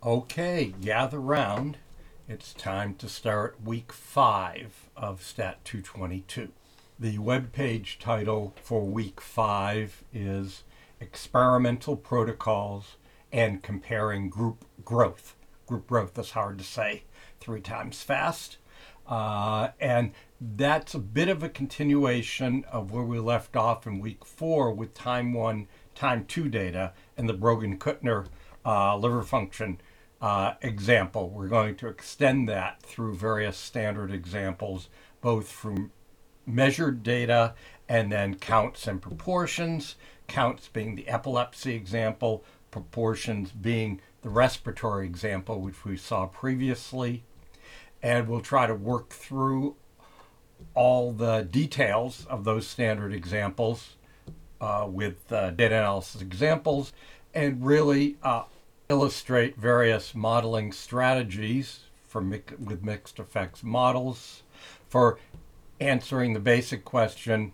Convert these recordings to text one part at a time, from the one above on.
Okay, gather round. It's time to start week 5 of Stat 222. The webpage title for week 5 is Experimental Protocols and Comparing Group Growth. Group growth is hard to say 3 times fast. And that's a bit of a continuation of where we left off in week 4 with time 1, time 2 data and the Brogan-Kuttner liver function example. We're going to extend that through various standard examples, both from measured data and then counts and proportions. Counts being the epilepsy example, proportions being the respiratory example, which we saw previously. And we'll try to work through all the details of those standard examples with data analysis examples and really illustrate various modeling strategies with mixed effects models for answering the basic question,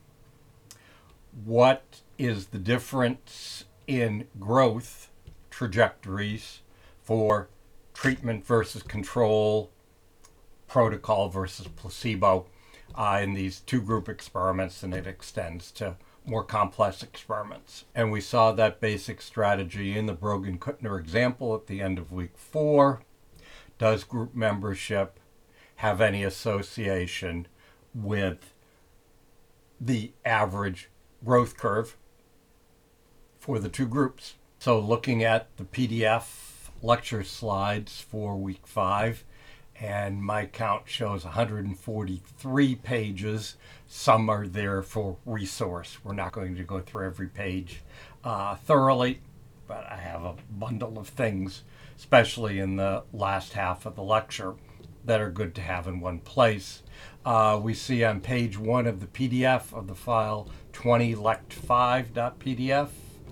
what is the difference in growth trajectories for treatment versus control, protocol versus placebo in these 2-group experiments, and it extends to more complex experiments. And we saw that basic strategy in the Brogan-Kuttner example at the end of week 4. Does group membership have any association with the average growth curve for the 2 groups? So looking at the PDF lecture slides for week 5, and my count shows 143 pages. Some are there for resource. We're not going to go through every page thoroughly, but I have a bundle of things, especially in the last half of the lecture, that are good to have in one place. We see on page 1 of the PDF of the file 20lect5.pdf,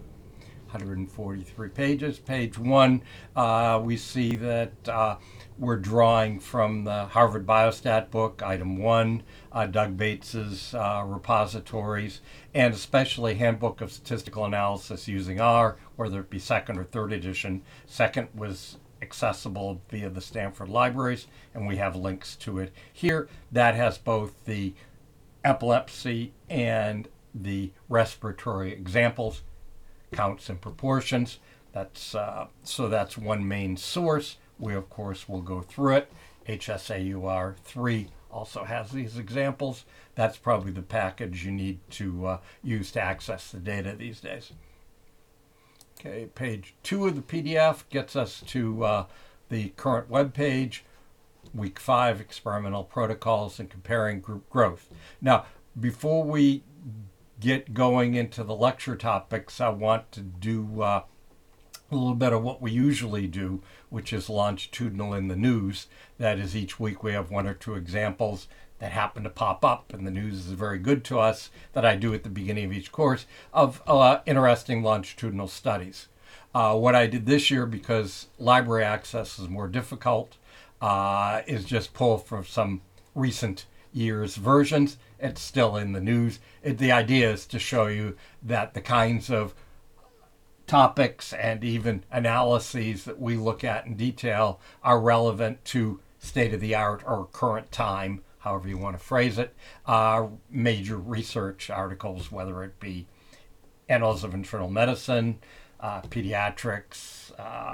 143 pages. Page 1, we see that we're drawing from the Harvard Biostat book, item 1, Doug Bates's repositories, and especially Handbook of Statistical Analysis using R, whether it be second or third edition. Second was accessible via the Stanford libraries, and we have links to it here. That has both the epilepsy and the respiratory examples, counts and proportions. That's one main source. We, of course, will go through it. HSAUR 3 also has these examples. That's probably the package you need to use to access the data these days. Okay, page 2 of the PDF gets us to the current web page, week 5, experimental protocols and comparing group growth. Now, before we get going into the lecture topics, I want to do a little bit of what we usually do, which is longitudinal in the news. That is, each week we have 1 or 2 examples that happen to pop up, and the news is very good to us, that I do at the beginning of each course, of interesting longitudinal studies. What I did this year, because library access is more difficult, is just pull from some recent year's versions. It's still in the news. The idea is to show you that the kinds of topics and even analyses that we look at in detail are relevant to state-of-the-art or current time, however you want to phrase it, major research articles, whether it be Annals of Internal Medicine, Pediatrics,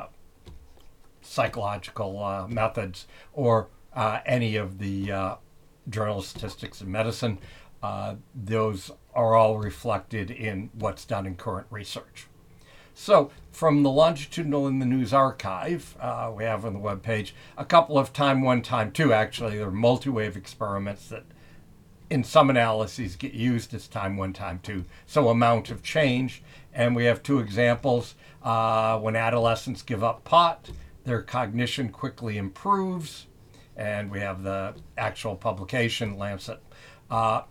Psychological Methods, or any of the Journal of Statistics and Medicine. Those are all reflected in what's done in current research. So from the longitudinal in the news archive, we have on the webpage a couple of time 1, time 2. Actually, they're multi-wave experiments that in some analyses get used as time 1, time 2. So amount of change. And we have 2 examples. When adolescents give up pot, their cognition quickly improves. And we have the actual publication, Lancet. And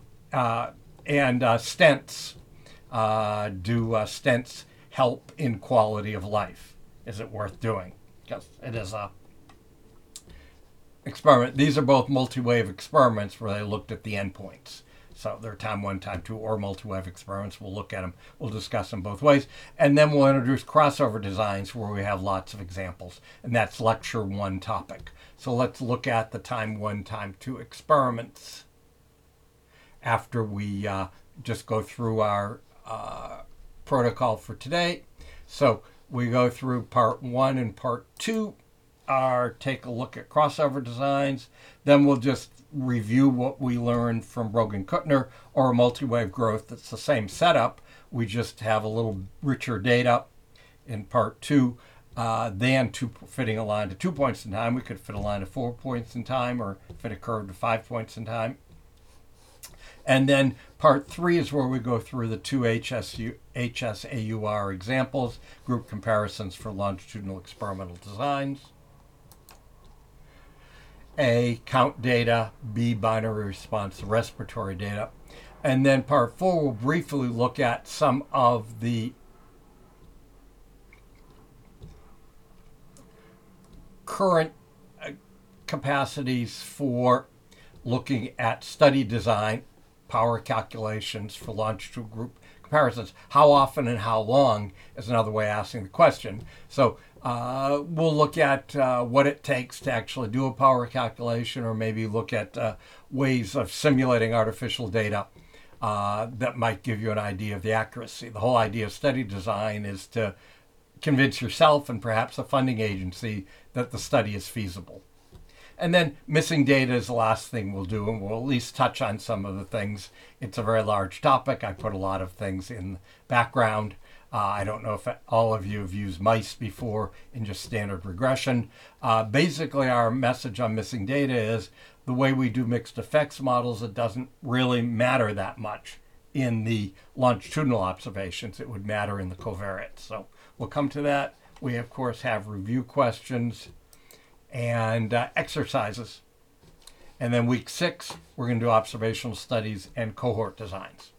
stents. Do stents help in quality of life? Is it worth doing? Because it is a experiment. These are both multi-wave experiments where they looked at the endpoints. So they're time 1, time 2, or multi-wave experiments. We'll look at them. We'll discuss them both ways. And then we'll introduce crossover designs where we have lots of examples. And that's lecture 1 topic. So let's look at the time 1, time 2 experiments after we just go through our protocol for today. So we go through part 1 and part 2. Take a look at crossover designs. Then we'll just review what we learned from Brogan-Kuttner or multi-wave growth. It's the same setup. We just have a little richer data in part 2 than fitting a line to 2 points in time. We could fit a line to 4 points in time or fit a curve to 5 points in time. And then part 3 is where we go through the 2 HSAUR examples, group comparisons for longitudinal experimental designs. A, count data. B, binary response to respiratory data. And then part 4 will briefly look at some of the current capacities for looking at study design, power calculations for longitudinal group comparisons. How often and how long is another way of asking the question. So we'll look at what it takes to actually do a power calculation, or maybe look at ways of simulating artificial data that might give you an idea of the accuracy. The whole idea of study design is to convince yourself and perhaps a funding agency that the study is feasible. And then missing data is the last thing we'll do, and we'll at least touch on some of the things. It's a very large topic. I put a lot of things in the background. I don't know if all of you have used mice before in just standard regression. Basically, our message on missing data is the way we do mixed effects models, it doesn't really matter that much in the longitudinal observations. It would matter in the covariates. So we'll come to that. We, of course, have review questions and exercises. And then week 6, we're going to do observational studies and cohort designs.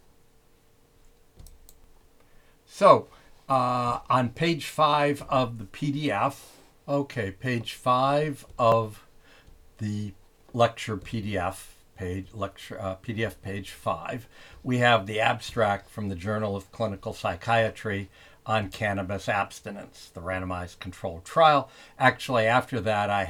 So on page 5 of the PDF, page 5 of the lecture PDF page, PDF page 5, we have the abstract from the Journal of Clinical Psychiatry on cannabis abstinence, the randomized controlled trial. Actually, after that, I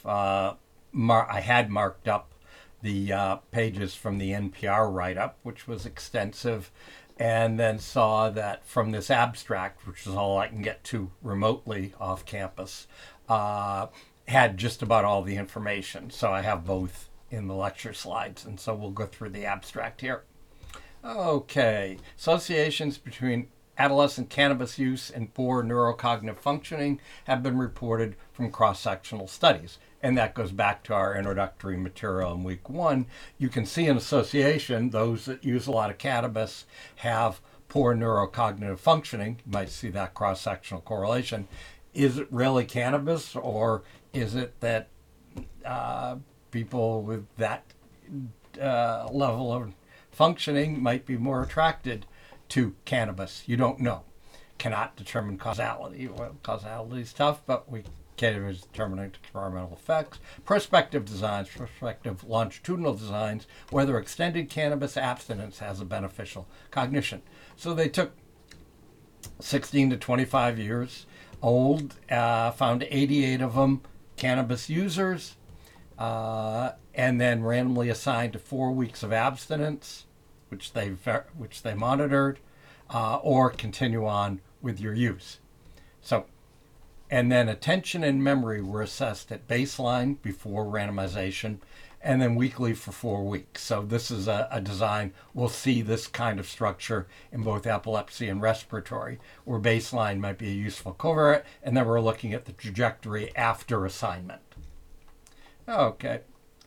had marked up the pages from the NPR write-up, which was extensive, and then saw that from this abstract, which is all I can get to remotely off campus, had just about all the information. So I have both in the lecture slides, and so we'll go through the abstract here. Okay, associations between adolescent cannabis use and poor neurocognitive functioning have been reported from cross-sectional studies. And that goes back to our introductory material in week 1. You can see an association. Those that use a lot of cannabis have poor neurocognitive functioning. You might see that cross-sectional correlation. Is it really cannabis, or is it that people with that level of functioning might be more attracted to cannabis? You don't know. Cannot determine causality. Well, causality is tough, but we can determine experimental effects. Prospective designs, prospective longitudinal designs, whether extended cannabis abstinence has a beneficial cognition. So they took 16 to 25 years old, found 88 of them cannabis users, and then randomly assigned to 4 weeks of abstinence, which they monitored, or continue on with your use. So, and then attention and memory were assessed at baseline before randomization, and then weekly for 4 weeks. So this is a design. We'll see this kind of structure in both epilepsy and respiratory, where baseline might be a useful covariate, and then we're looking at the trajectory after assignment. Okay.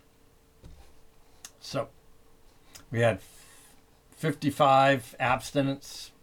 So we had 55 abstinence.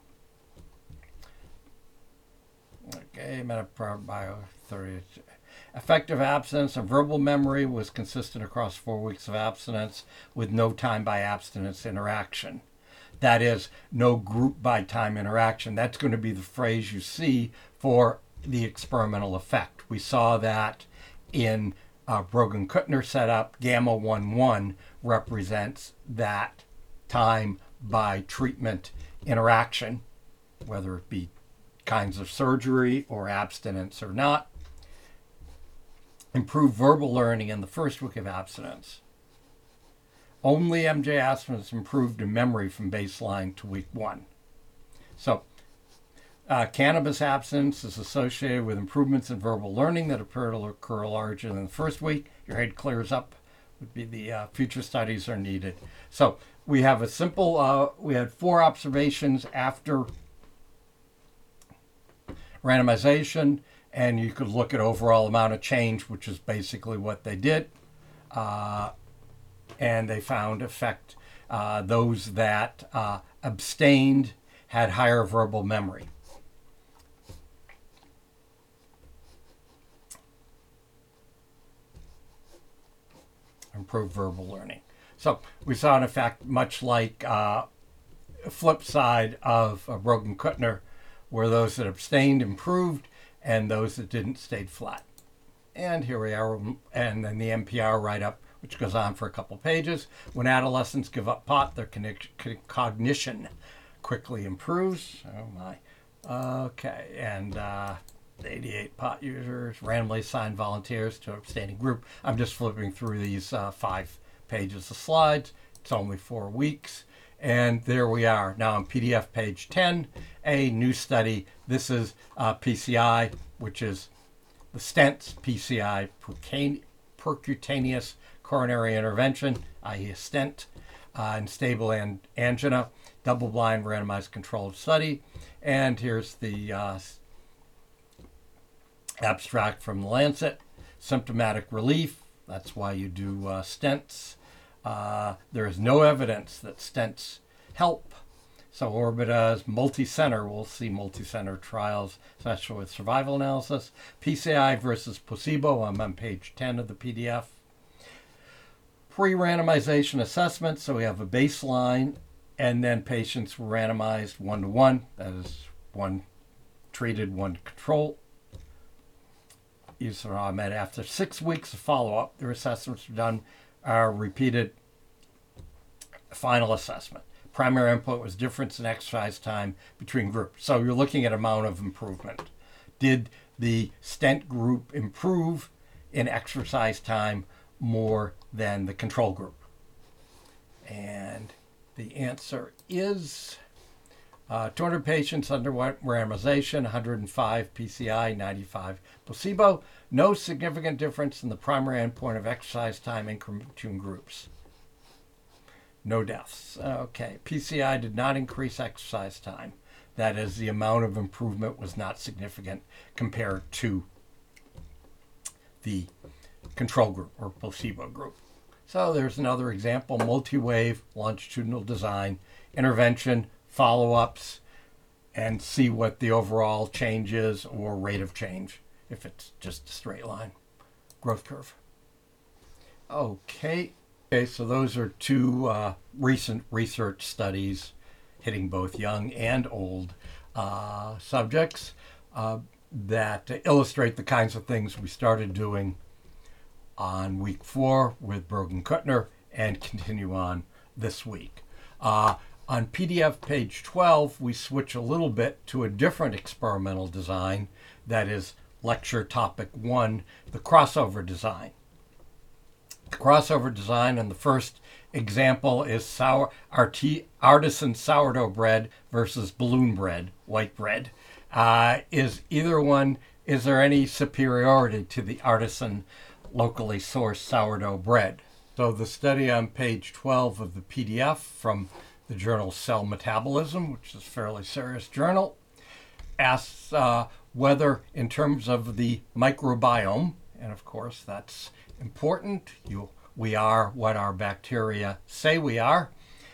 Okay, Metaprobio 30. Effective abstinence and verbal memory was consistent across 4 weeks of abstinence with no time by abstinence interaction. That is, no group by time interaction. That's going to be the phrase you see for the experimental effect. We saw that in Brogan-Kuttner setup. Gamma 1,1 represents that time by treatment interaction, whether it be kinds of surgery or abstinence or not. Improved verbal learning in the first week of abstinence. Only MJ abstinence improved in memory from baseline to week 1. So, cannabis abstinence is associated with improvements in verbal learning that appear to occur larger than the first week. Your head clears up. Would be the future studies are needed. So we have a simple. We had 4 observations after randomization, and you could look at overall amount of change, which is basically what they did. And they found effect. Those that abstained had higher verbal memory. Improved verbal learning. So we saw an effect much like flip side of Brogan-Kuttner, where those that abstained improved and those that didn't stayed flat. And here we are, and then the NPR write-up, which goes on for a couple pages. When adolescents give up pot, their cognition quickly improves. Oh my. Okay, and 88 pot users, randomly assigned volunteers to an abstaining group. I'm just flipping through these 5 pages of slides. It's only 4 weeks. And there we are. Now on PDF page 10, a new study. This is PCI, which is the stents, PCI, percutaneous coronary intervention, i.e. a stent, in stable angina, double-blind randomized controlled study. And here's the abstract from the Lancet. Symptomatic relief, that's why you do stents. There is no evidence that stents help. So Orbita is multi-center. We'll see multi-center trials, especially with survival analysis. PCI versus placebo. I'm on page 10 of the PDF. Pre-randomization assessment. So we have a baseline, and then patients were randomized 1-to-1. That is 1 treated, 1 control. Useramed. After 6 weeks of follow-up, their assessments were done, repeated final assessment. Primary endpoint was difference in exercise time between groups. So you're looking at amount of improvement. Did the stent group improve in exercise time more than the control group? And the answer is 200 patients underwent randomization, 105 PCI, 95 placebo. No significant difference in the primary endpoint of exercise time increment between groups. No deaths. Okay, PCI did not increase exercise time. That is, the amount of improvement was not significant compared to the control group or placebo group. So there's another example, multi-wave longitudinal design, intervention, follow-ups, and see what the overall change is or rate of change if it's just a straight line growth curve. Okay, so those are 2 recent research studies hitting both young and old subjects that illustrate the kinds of things we started doing on week 4 with Brogan-Kuttner and continue on this week. On PDF page 12, we switch a little bit to a different experimental design, that is lecture topic 1, the crossover design. The crossover design in the first example is artisan sourdough bread versus balloon bread, white bread. Is there any superiority to the artisan locally sourced sourdough bread? So the study on page 12 of the PDF from the journal Cell Metabolism, which is a fairly serious journal, asks whether in terms of the microbiome, and of course that's important, we are what our bacteria say we are,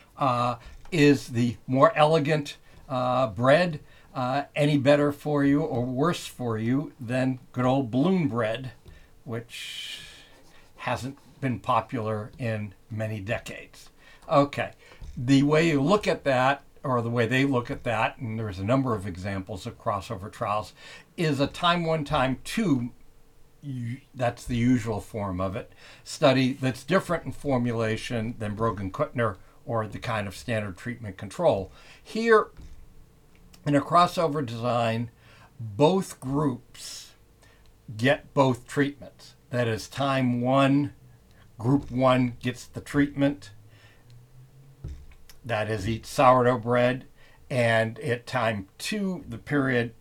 is the more elegant bread any better for you or worse for you than good old balloon bread, which hasn't been popular in many decades? Okay, the way you look at that, or the way they look at that, and there's a number of examples of crossover trials, is a time 1, time 2, that's the usual form of it, study that's different in formulation than Brogan-Kuttner or the kind of standard treatment control. Here, in a crossover design, both groups get both treatments. That is, time one, group one gets the treatment, that is, eat sourdough bread, and at time two period,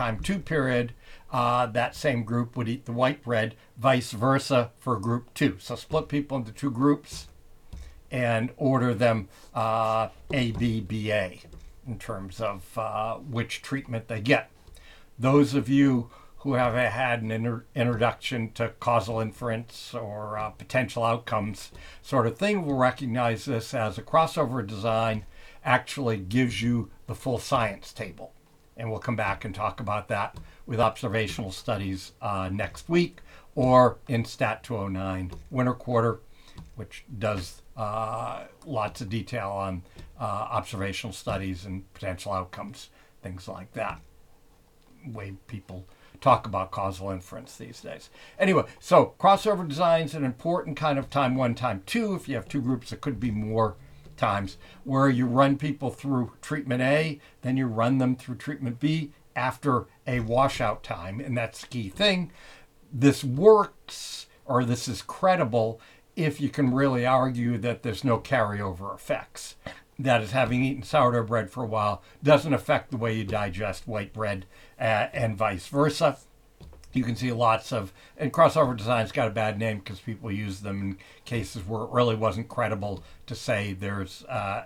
that same group would eat the white bread, vice versa for group two. So split people into two groups and order them A, B, B, A in terms of which treatment they get. Those of you who have had an introduction to causal inference or potential outcomes sort of thing will recognize this as a crossover design actually gives you the full science table. And we'll come back and talk about that with observational studies next week, or in Stat 209 winter quarter, which does lots of detail on observational studies and potential outcomes, things like that. Way people talk about causal inference these days. Anyway, so crossover design is an important kind of time one, time two. If you have two groups, it could be more times, where you run people through treatment A, then you run them through treatment B after a washout time. And that's the key thing. This works, or this is credible, if you can really argue that there's no carryover effects. That is, having eaten sourdough bread for a while doesn't affect the way you digest white bread, and vice versa. You can see lots of, and crossover design's got a bad name because people use them in cases where it really wasn't credible to say there's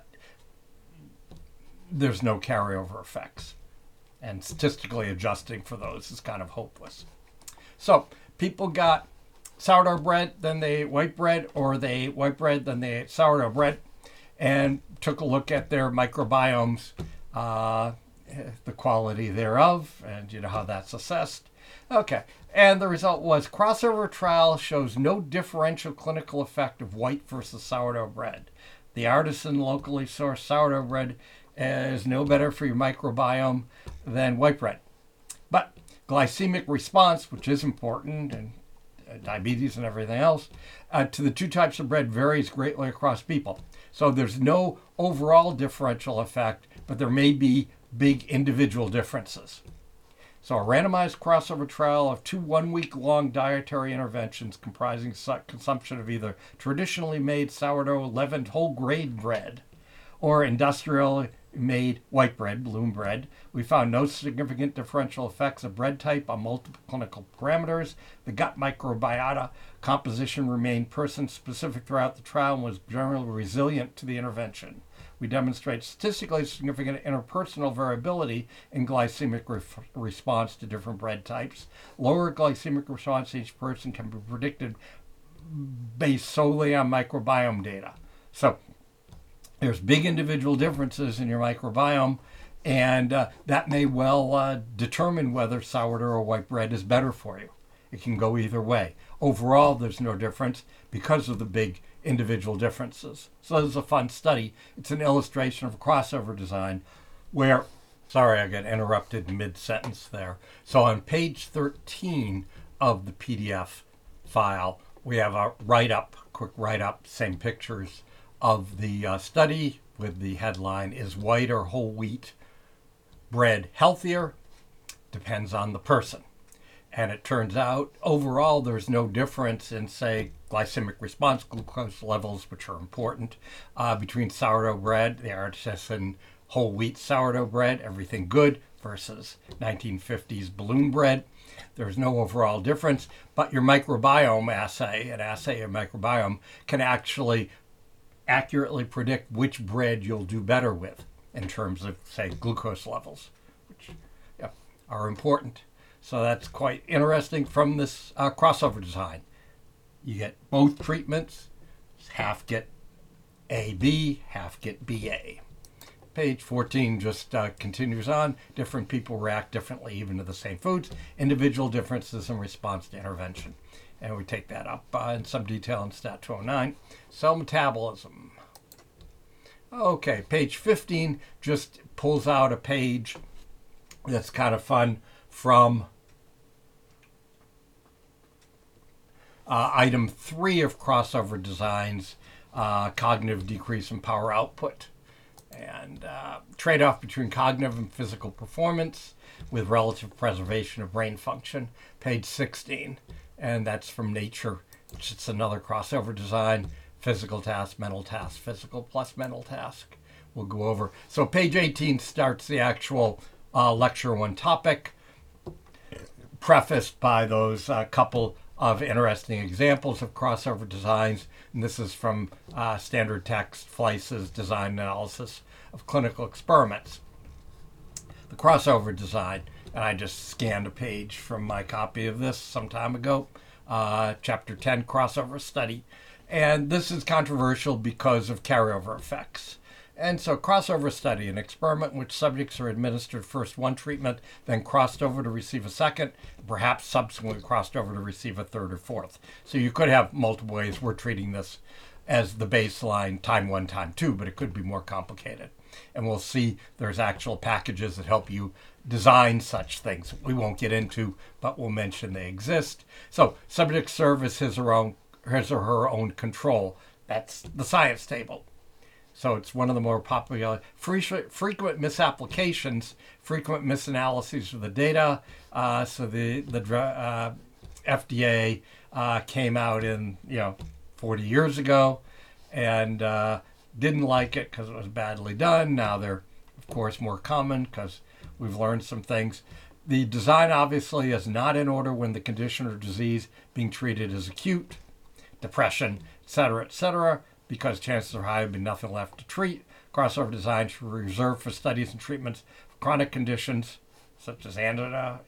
no carryover effects. And statistically adjusting for those is kind of hopeless. So people got sourdough bread, then they ate white bread, or they ate white bread, then they ate sourdough bread, and took a look at their microbiomes, the quality thereof, and you know how that's assessed. Okay, and the result was crossover trial shows no differential clinical effect of white versus sourdough bread. The artisan locally sourced sourdough bread is no better for your microbiome than white bread. But glycemic response, which is important, and diabetes and everything else, to the two types of bread varies greatly across people. So there's no overall differential effect, but there may be big individual differences. So a randomized crossover trial of 2 1-week-long dietary interventions comprising consumption of either traditionally made sourdough leavened whole grain bread or industrially made white bread, bloom bread. We found no significant differential effects of bread type on multiple clinical parameters. The gut microbiota composition remained person-specific throughout the trial and was generally resilient to the intervention. We demonstrate statistically significant interpersonal variability in glycemic response to different bread types. Lower glycemic response in each person can be predicted based solely on microbiome data. So there's big individual differences in your microbiome, and that may well determine whether sourdough or white bread is better for you. It can go either way. Overall, there's no difference because of the big individual differences. So this is a fun study. It's an illustration of a crossover design where, sorry, I got interrupted mid-sentence there. So on page 13 of the PDF file, we have a write-up, quick write-up, same pictures of the study with the headline, "Is white or whole wheat bread healthier? Depends on the person." And it turns out, overall, there's no difference in, say, glycemic response, glucose levels, which are important, between sourdough bread, the artisan whole wheat sourdough bread, everything good, versus 1950s bloom bread. There's no overall difference, but your microbiome assay, an assay of microbiome, can actually accurately predict which bread you'll do better with in terms of, say, glucose levels, which are important. So that's quite interesting from this crossover design. You get both treatments, half get AB, half get BA. Page 14 just continues on. Different people react differently even to the same foods. Individual differences in response to intervention. And we take that up in some detail in Stat 209. Cell metabolism. Okay, page 15 just pulls out a page that's kind of fun from item 3 of crossover designs, cognitive decrease in power output. And trade-off between cognitive and physical performance with relative preservation of brain function, page 16. And that's from Nature. It's another crossover design, physical task, mental task, physical plus mental task. We'll go over. So page 18 starts the actual lecture one topic, prefaced by those couple of interesting examples of crossover designs. And this is from Standard Text, Fleiss's Design Analysis of Clinical Experiments. The crossover design, and I just scanned a page from my copy of this some time ago, chapter 10, crossover study. And this is controversial because of carryover effects. And so crossover study, an experiment in which subjects are administered first one treatment, then crossed over to receive a second, perhaps subsequently crossed over to receive a third or fourth. So you could have multiple ways. We're treating this as the baseline, time one, time two, but it could be more complicated. And we'll see there's actual packages that help you design such things. We won't get into, but we'll mention they exist. So subjects serve as his or her own control. That's the science table. So it's one of the more popular, frequent misapplications, frequent misanalyses of the data. So the FDA came out in 40 years ago and didn't like it because it was badly done. Now they're, of course, more common because we've learned some things. The design obviously is not in order when the condition or disease being treated is acute, depression, etc., because chances are high there'll be nothing left to treat. Crossover design should be reserved for studies and treatments of chronic conditions such as angina,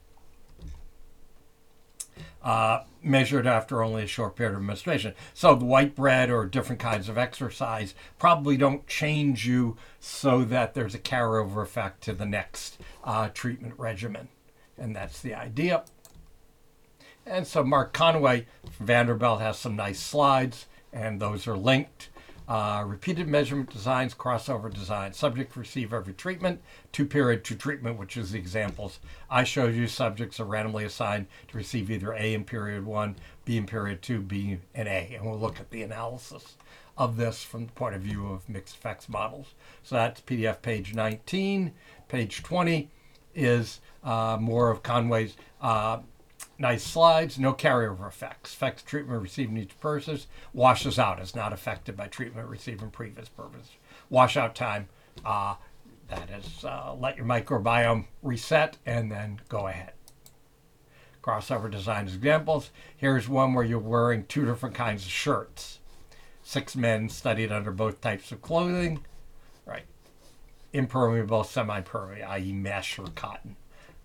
measured after only a short period of administration. So the white bread or different kinds of exercise probably don't change you so that there's a carryover effect to the next treatment regimen. And that's the idea. And so Mark Conway from Vanderbilt has some nice slides, and those are linked. Repeated measurement designs, crossover design. Subjects receive every treatment, 2-period, 2 treatment, which is the examples I showed you. Subjects are randomly assigned to receive either A in period 1, B in period 2, B and A. And we'll look at the analysis of this from the point of view of mixed effects models. So that's PDF page 19. Page 20 is more of Conway's nice slides. No carryover effects. Effects of treatment received in each person washes out. Is not affected by treatment received in previous purpose. Washout time, that is let your microbiome reset and then go ahead. Crossover design examples. Here's one where you're wearing 2 different kinds of shirts. 6 men studied under both types of clothing. Right. Impermeable, semi-permeable, i.e. mesh or cotton.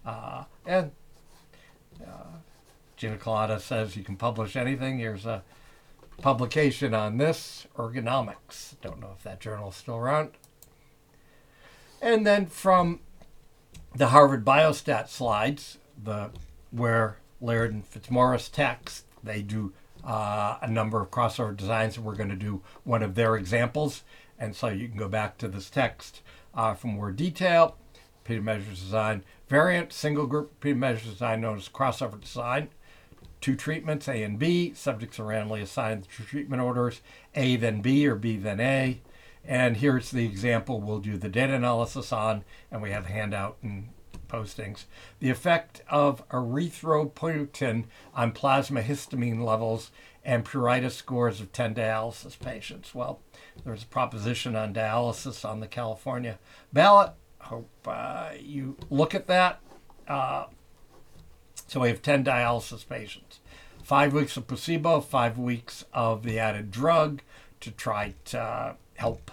Gina Colada says you can publish anything. Here's a publication on this, Ergonomics. Don't know if that journal is still around. And then from the Harvard Biostat slides, where Laird and Fitzmaurice text, they do a number of crossover designs, and we're going to do one of their examples. And so you can go back to this text for more detail. Repeated measures design. Variant, single group repeated measures design known as crossover design. 2 treatments, A and B. Subjects are randomly assigned the treatment orders, A then B or B then A. And here's the example we'll do the data analysis on, and we have a handout and postings. The effect of erythropoietin on plasma histamine levels and pruritus scores of 10 dialysis patients. Well, there's a proposition on dialysis on the California ballot. Hope you look at that. So we have 10 dialysis patients. 5 weeks of placebo, 5 weeks of the added drug to try to help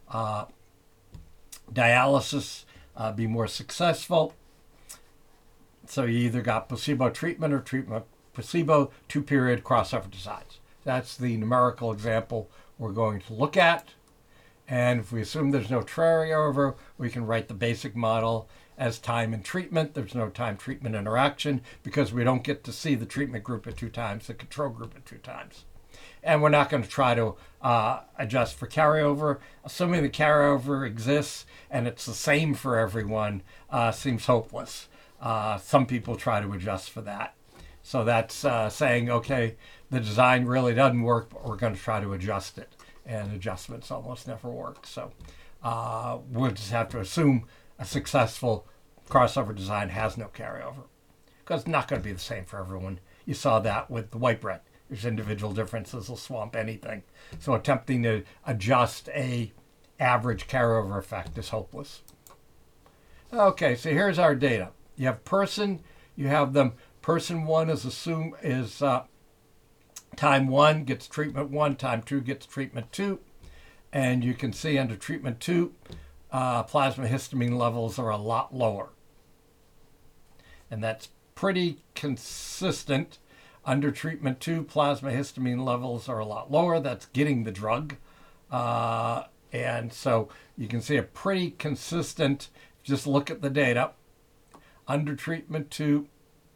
dialysis be more successful. So you either got placebo treatment or treatment placebo, 2-period crossover designs. That's the numerical example we're going to look at. And if we assume there's no carryover, we can write the basic model as time and treatment. There's no time-treatment interaction because we don't get to see the treatment group at 2 times, the control group at 2 times. And we're not going to try to adjust for carryover. Assuming the carryover exists and it's the same for everyone seems hopeless. Some people try to adjust for that. So that's saying, okay, the design really doesn't work, but we're going to try to adjust it and adjustments almost never work. So we'll just have to assume a successful crossover design has no carryover, because it's not going to be the same for everyone. You saw that with the white bread. There's individual differences will swamp anything. So attempting to adjust a average carryover effect is hopeless. Okay, so here's our data. You have person, you have them. Person 1 is time 1 gets treatment 1, time 2 gets treatment 2. And you can see under treatment 2, plasma histamine levels are a lot lower. And that's pretty consistent. Under treatment 2, plasma histamine levels are a lot lower. That's getting the drug. And so you can see a pretty consistent, just look at the data. Under treatment 2,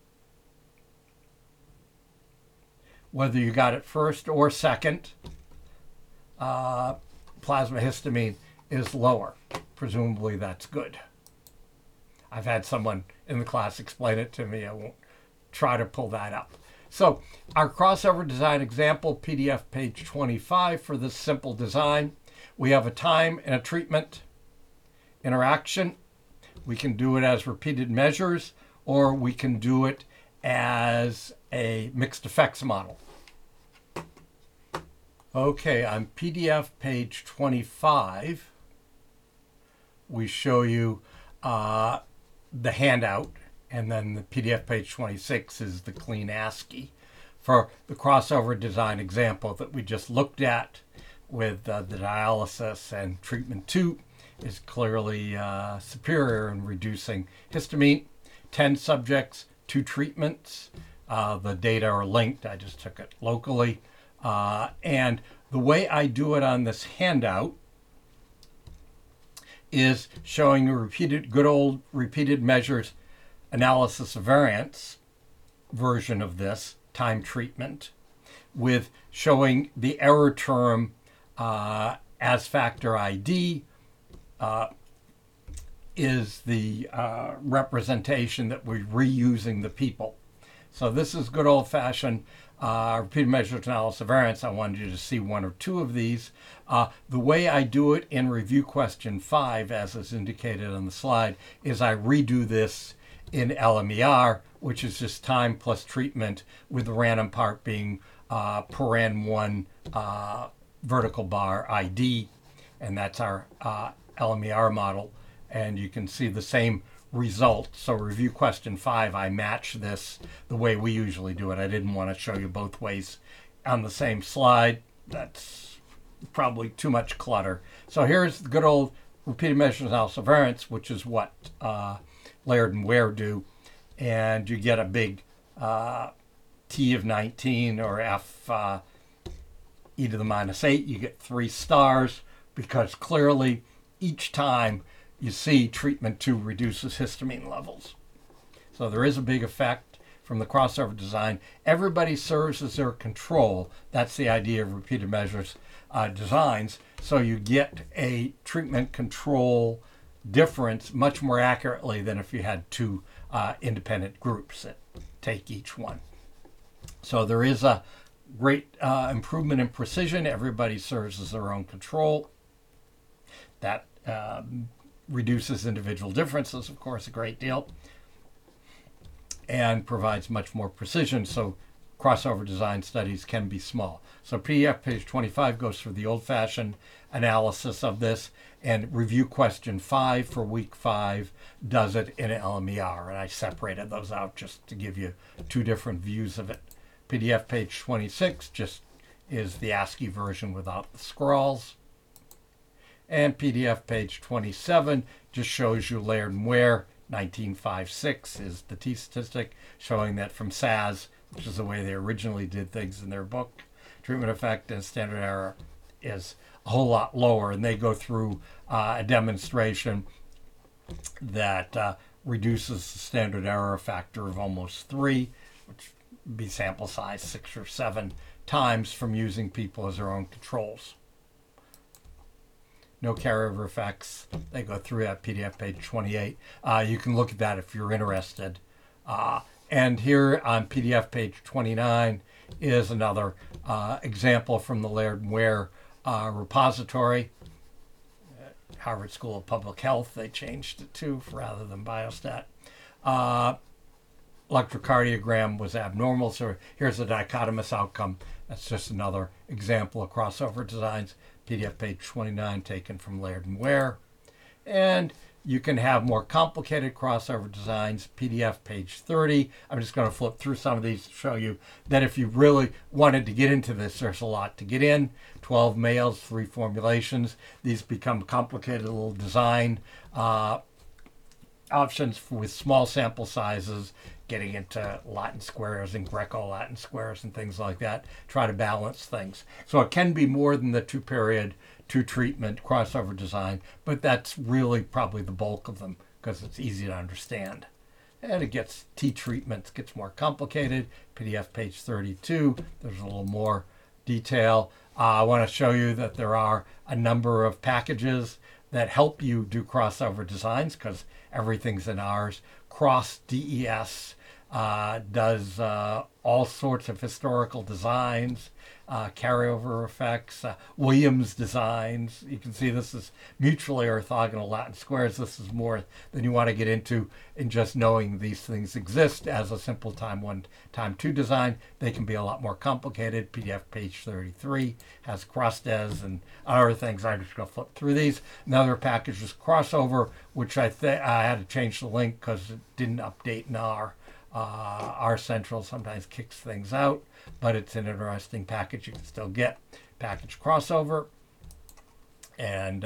whether you got it first or second, plasma histamine is lower. Presumably that's good. I've had someone in the class explain it to me. I won't try to pull that up. So our crossover design example, PDF page 25 for this simple design. We have a time and a treatment interaction. We can do it as repeated measures, or we can do it as a mixed effects model. Okay, on PDF page 25, we show you the handout, and then the PDF page 26 is the clean ASCII for the crossover design example that we just looked at with the dialysis, and treatment 2 is clearly superior in reducing histamine. 10 subjects, 2 treatments. The data are linked. I just took it locally. And the way I do it on this handout is showing a good old repeated measures analysis of variance version of this time treatment, with showing the error term as factor ID is the representation that we're reusing the people. So this is good old-fashioned repeated measures analysis of variance. I wanted you to see 1 or 2 of these. The way I do it in review question 5, as is indicated on the slide, is I redo this in LMER, which is just time plus treatment, with the random part being paren 1 vertical bar ID, and that's our LMER model. And you can see the same result. So review question 5, I match this the way we usually do it. I didn't want to show you both ways on the same slide. That's probably too much clutter. So here's the good old repeated measures analysis of variance, which is what Laird and Ware do. And you get a big T of 19, or F e to the minus 8. You get 3 stars, because clearly each time you see treatment 2 reduces histamine levels. So there is a big effect from the crossover design. Everybody serves as their control. That's the idea of repeated measures designs. So you get a treatment control difference much more accurately than if you had 2 independent groups that take each one. So there is a great improvement in precision. Everybody serves as their own control. That reduces individual differences, of course, a great deal, and provides much more precision, so crossover design studies can be small. So PDF page 25 goes through the old-fashioned analysis of this, and review question 5 for week 5 does it in LMER, and I separated those out just to give you 2 different views of it. PDF page 26 just is the ASCII version without the scrawls. And PDF page 27 just shows you Laird and Ware. 1956 is the t-statistic, showing that from SAS, which is the way they originally did things in their book, treatment effect and standard error is a whole lot lower. And they go through a demonstration that reduces the standard error factor of almost 3, which would be sample size 6 or 7 times, from using people as their own controls. No carryover effects. They go through at PDF page 28. You can look at that if you're interested. And here on PDF page 29 is another example from the Laird and Ware repository. Harvard School of Public Health, they changed it to rather than biostat. Electrocardiogram was abnormal, so here's a dichotomous outcome. That's just another example of crossover designs. PDF page 29 taken from Laird and Ware. And you can have more complicated crossover designs, PDF page 30. I'm just going to flip through some of these to show you that if you really wanted to get into this, there's a lot to get in. 12 males, 3 formulations. These become complicated little design options with small sample sizes, getting into Latin squares and Greco-Latin squares and things like that. Try to balance things. So it can be more than the 2-period, 2-treatment crossover design, but that's really probably the bulk of them because it's easy to understand. And it gets T-treatments, gets more complicated. PDF page 32, there's a little more detail. I want to show you that there are a number of packages that help you do crossover designs because everything's in ours. Cross DES does all sorts of historical designs, carryover effects, Williams designs. You can see this is mutually orthogonal Latin squares. This is more than you want to get into in just knowing these things exist as a simple time 1, time 2 design. They can be a lot more complicated. PDF page 33 has cross-des and other things. I'm just going to flip through these. Another package is crossover, which I had to change the link because it didn't update in R. R Central sometimes kicks things out, but it's an interesting package you can still get. Package crossover and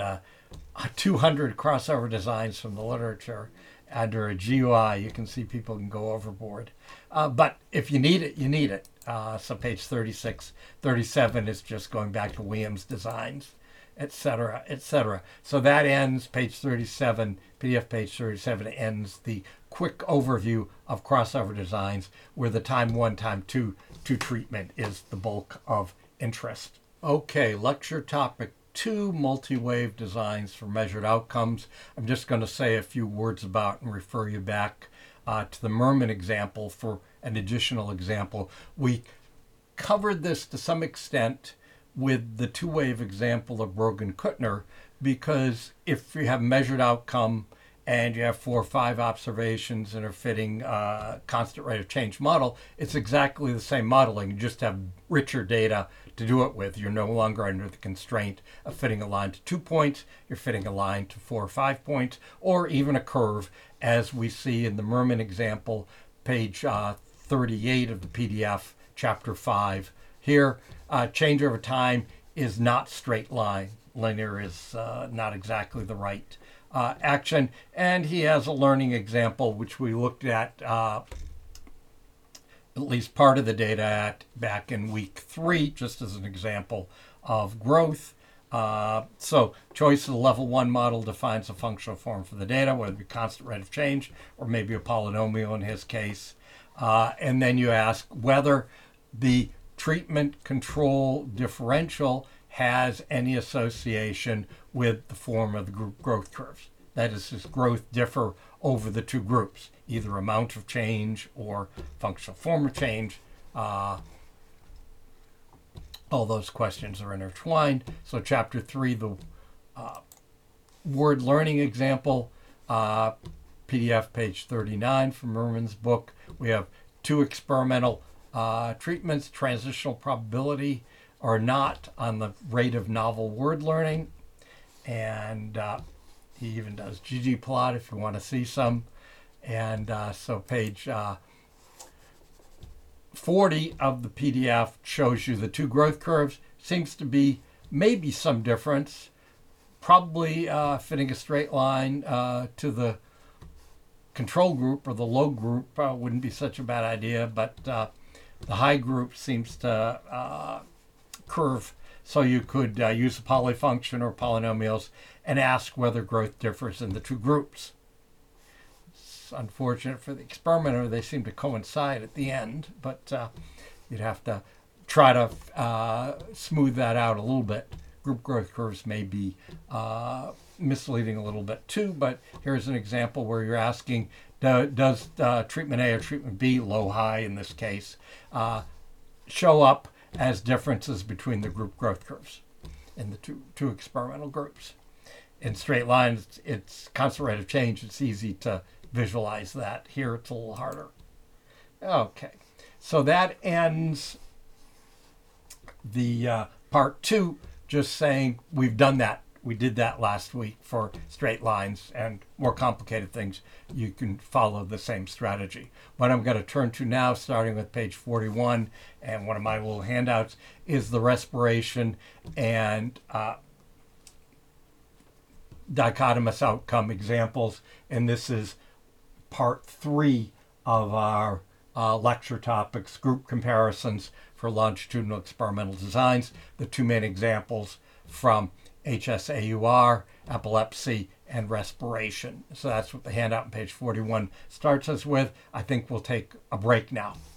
200 crossover designs from the literature under a GUI. You can see people can go overboard. But if you need it, you need it. So page 36, 37 is just going back to Williams designs, etc., etc. So that ends page 37, PDF page 37 ends the quick overview of crossover designs where the time 1, time 2 treatment is the bulk of interest. Okay, lecture topic 2, multi-wave designs for measured outcomes. I'm just going to say a few words about and refer you back to the Mermin example for an additional example. We covered this to some extent with the 2-wave example of Brogan-Kuttner because if you have measured outcome and you have 4 or 5 observations and are fitting constant rate of change model, it's exactly the same modeling. You just have richer data to do it with. You're no longer under the constraint of fitting a line to 2 points. You're fitting a line to 4 or 5 points, or even a curve, as we see in the Mermin example, page 38 of the PDF, chapter 5. Here, change over time is not straight line. Linear is not exactly the right action. And he has a learning example, which we looked at least part of the data at back in week 3, just as an example of growth. So choice of the level 1 model defines a functional form for the data, whether it be constant rate of change or maybe a polynomial in his case. And then you ask whether the treatment control differential has any association with the form of the group growth curves. That is, does growth differ over the 2 groups, either amount of change or functional form of change. All those questions are intertwined. So chapter 3, the word learning example, PDF page 39 from Mermin's book. We have 2 experimental treatments, transitional probability or not on the rate of novel word learning. And he even does ggplot if you want to see some. And so page 40 of the PDF shows you the 2 growth curves. Seems to be maybe some difference. Probably fitting a straight line to the control group or the low group wouldn't be such a bad idea, but the high group seems to curve. So you could use a polyfunction or polynomials and ask whether growth differs in the 2 groups. It's unfortunate for the experimenter, they seem to coincide at the end, but you'd have to try to smooth that out a little bit. Group growth curves may be misleading a little bit too, but here's an example where you're asking, does treatment A or treatment B, low, high in this case, show up as differences between the group growth curves? in the two experimental groups. In straight lines, it's constant rate of change. It's easy to visualize that. Here, it's a little harder. Okay, so that ends the part 2, just saying we've done that. We did that last week for straight lines and more complicated things. You can follow the same strategy. What I'm going to turn to now, starting with page 41, and one of my little handouts, is the respiration and dichotomous outcome examples. And this is part 3 of our lecture topics, group comparisons for longitudinal experimental designs. The 2 main examples from HSAUR, epilepsy, and respiration. So that's what the handout on page 41 starts us with. I think we'll take a break now.